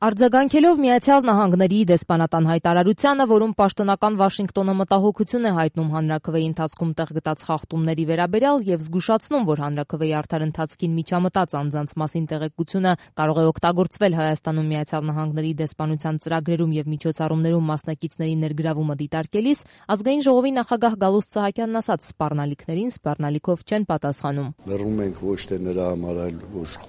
Արձագանքելով Միացյալ Նահանգների դեսպանատան հայտարարությանը, որում պաշտոնական Վաշինգտոնը մտահոգություն է հայտնում հանրաքվեի ընթացքում տեղ գտած խախտումների վերաբերյալ եւ զգուշացնում, որ հանրաքվեի արդար ընթացքին միջամտած անձանց մասին տեղեկությունը կարող է օգտագործվել Հայաստանում Միացյալ Նահանգների դեսպանության ծրագրերում եւ միջոցառումներում մասնակիցների ներգրավումը դիտարկելիս, Ազգային ժողովի նախագահ Գալուստ Սահակյանն ասաց, սպառնալիքներին սպառնալիքով չեն պատասխանում։ Լռում ենք ոչ թե նրա համար, այլ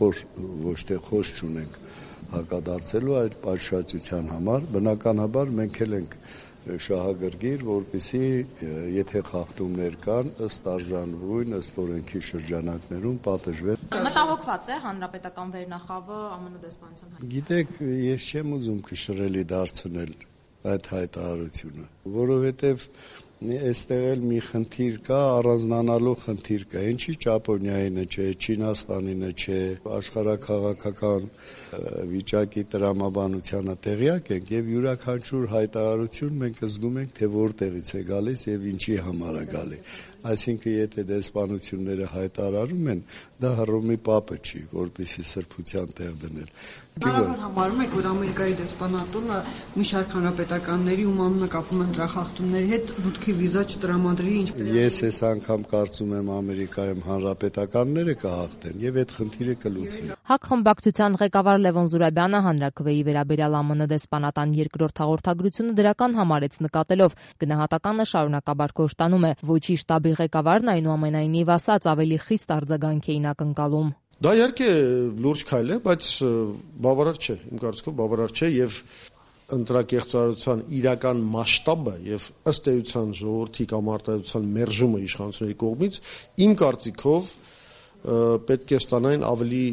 ոչ թե խոս չունենք հակադարձելու այդ պատշաճության համար, բնականաբար մենք էլ ենք շահագրգիռ, որպեսզի եթե խախտումներ կան, ըստ արժանվույն, ըստ օրենքի շրջանակներում պատժվեն։ Մտահոգված է հանրապետական վերնախավը ԱՄՆ դեսպանության։ Գիտեք, ես չեմ ուզում քշրելի դարձնել այդ հայտարարությունը, որովհետև այստեղ էլ մի խնդիր կա, առանձնանալու խնդիր կա, ինչի Ճապոնիայինը չէ, Չինաստանինը չէ, աշխարհաքաղաքական վիճակի տրամաբանությանը տեղյակ ենք եւ յուրաքանչյուր հայտարարություն մենք զգում ենք, թե որտեղից է գալիս եւ ինչի համար է գալիս։ Այսինքն, եթե դեսպանությունները հայտարարում են, դա Հռոմի պապը չի, որպեսզի սրբության տեղ դնել։ Բնականաբար համարում եք, որ Ամերիկայի դեսպանատունը մի շարք հանրապետականների ում անունը կապում են դրախախտումների հետ մուտքի վիզա չտրամադրի, Ես այս անգամ կարծում եմ Ամերիկայում հանրապետականները կհաղթեն եւ այդ խնդիրը կլուծվի։ ՀԱԿ խմբակցության ղեկավար Լևոն Զուրաբյանը հանրաքվեի վերաբերյալ ԱՄՆ դեսպանատան երկրորդ հաղորդագրությունը դրական համարեց, նկատելով գնահատականը շարունակաբար կոշտանում է։ Ոչի շտաբի ղեկավարն այնուամենայնիվ ասաց, ավելի խիստ արձագանք էին ակնկալում։ Դա իհարկե լուրջ քայլ է, բայց բավարար չէ, իմ կարծիքով բավարար չէ եւ ընտրակեղծարարության իրական մասշտաբը եւ ըստ էության ժողովրդի կամ արտահայտության մերժումը իշխանությունների կողմից իմ կարծիքով պետք է ստանային ավելի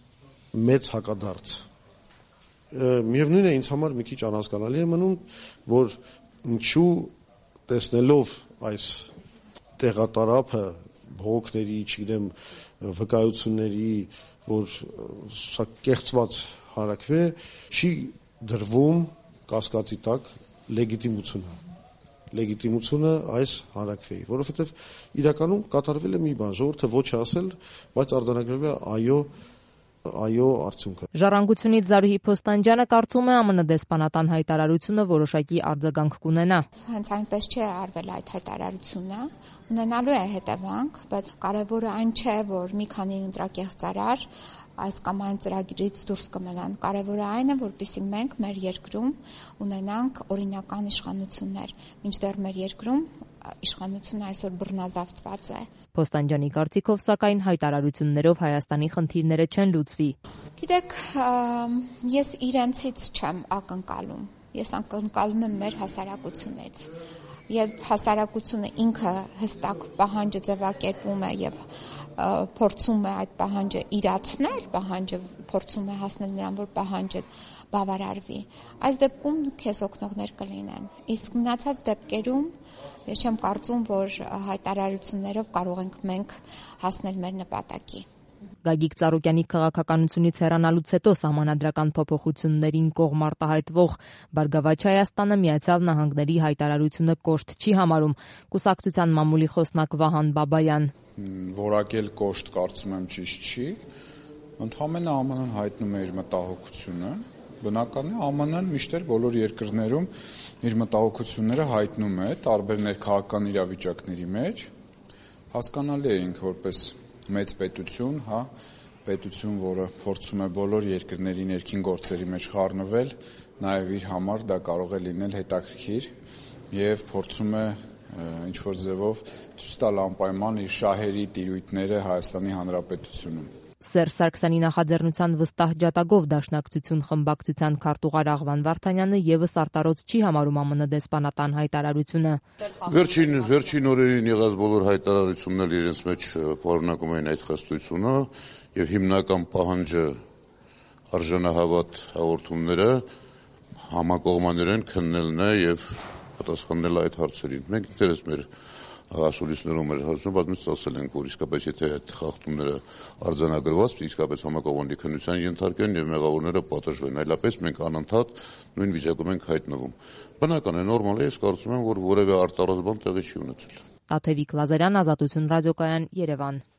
մեծ հակադարձ։ Միևնույն է, ինձ համար մի քիչ անհասկանալի է մնում, որ ինչու տեսնելով այս տեղատարափը բողոքների, չգիտեմ, վկայությունների, որ սա կեղծված հանրաքվե չի դրվում կասկածի տակ լեգիտիմությունը այս հանրաքվեի, որովհետև իրականում կատարվել է մի բան, ժողովուրդը ոչ ասել, բայց արձանագրվել է այո արդյունքը։ Ժառանգությունից Զարուհի Փոստանջյանը կարծում է ԱՄՆ դեսպանատան հայտարարությունը որոշակի արձագանք կունենա։ Հենց այնպես չէ արվել այդ հայտարարությունը, ունենալու է հետևանք, բայց կարևորը այն չէ, որ մի քանի ընտրակեղծարար այս կամ այն ծրագրից դուրս կմնան։ Կարևորը այն է, որպեսզի մենք մեր երկրում ունենանք օրինական իշխանություններ, մինչդեռ մեր երկրում իշխանությունը այսօր բռնազավթված է։ Փոստանջյանի կարծիքով, սակայն հայտարարություններով Հայաստանի խնդիրները չեն լուծվի։ Գիտեք, ես իրենցից չեմ ակնկալում, ես ակնկալում եմ մեր հասարակությունից։ Երբ հասարակությունը ինքը հստակ պահանջը ձևակերպում է եւ փորձում է այդ պահանջը իրացնել, փորձում է հասնել նրան, որ պահանջը բավարարվի, այս դեպքում քեզ օգնողներ կլինեն։ Իսկ մնացած դեպքերում ես չեմ կարծում, որ հայտարարություններով կարող ենք մենք հասնել մեր նպատակի։ Գագիկ Ծառուկյանի քաղաքականությունից հեռանալուց հետո սահմանադրական փոփոխություններին կողմ արտահայտվող Բարգավաճ Հայաստանը Միացյալ Նահանգների հայտարարությունը կոշտ չի համարում։ Կուսակցության մամուլի խոսնակ Վահան Բաբայան։ Որակել կոշտ կարծում եմ ճիշտ չի։ Ընդհանրապես ԱՄՆ-ն հայտնում է իր մտահոգությունը։ Բնական է, ԱՄՆ-ն միշտ բոլոր երկրներում իր մտահոգությունները հայտնում է տարբեր ներքաղաքական իրավիճակների մեջ։ Հասկանալի է ինքը որպես մեծ պետություն, պետություն, որը փորձում է բոլոր երկրների ներքին գործերի մեջ խառնվել, նաև իր համար դա կարող է լինել հետաքրքիր եւ փորձում է ինչ-որ ձևով ցույց տալ անպայման իր շահերի տիրույթները Հայաստանի Հանրապետությունում։ Սերժ Սարգսյանի նախաձեռնության վստահ ջատագով Դաշնակցություն խմբակցության քարտուղար Աղվան Վարդանյանը եւս արտարոց չի համարում ԱՄՆ դեսպանատան հայտարարությունը։ Վերջին օրերին եղած բոլոր հայտարարությունները իրենց մեջ պարունակում են այդ խստությունը եւ հիմնական պահանջը արժանահավատ հաղորդումները համակողմաներեն քննելն է եւ պատասխանել այդ հարցերին։ Մենք ինքներս մեր ասուլիսներում էր հասնում, բայց մենք ասել ենք, որ իսկապես եթե այդ խախտումները արձանագրված, իսկապես համակողմանի քննության ենթարկեն եւ մեղավորները պատժվեն, այլապես մենք անընդհատ նույն վիճակում ենք հայտնվում։ Բնական է, նորմալ է, ես կարծում եմ, որ որևէ արտարոց բան տեղի չի ունեցել։ Տաթևիկ Լազարյան, Ազատություն ռադիոկայան, Երևան։